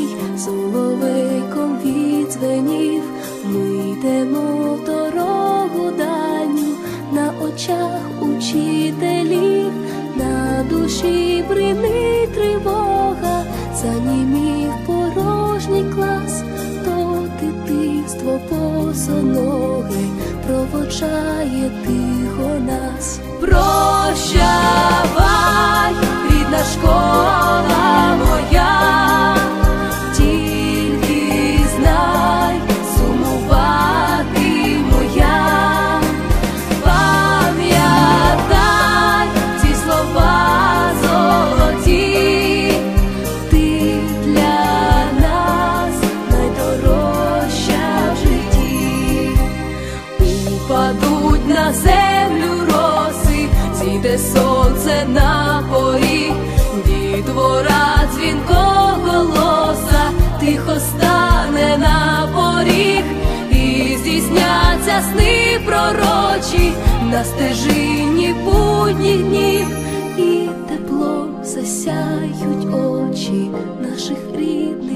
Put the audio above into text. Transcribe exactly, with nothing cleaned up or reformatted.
Соловій соловейком відзвенів. Ми йдемо в дорогу дальню, на очах учителів, на душі бринить тривога, занімів порожній клас, то дитинство босоноге проводжає тихо нас. Прощавай, рідна школа моя, тільки знай, сумуватиму я. Пам'ятай ці слова золоті, ти для нас найдорожча в житті. Упадуть на землю роси, зійде сонце на поріг, дітвора дзвінкоголоса тихо стане на поріг, і здійсняться сни пророчі на стежині будніх днів, і теплом засяють очі наших рідних.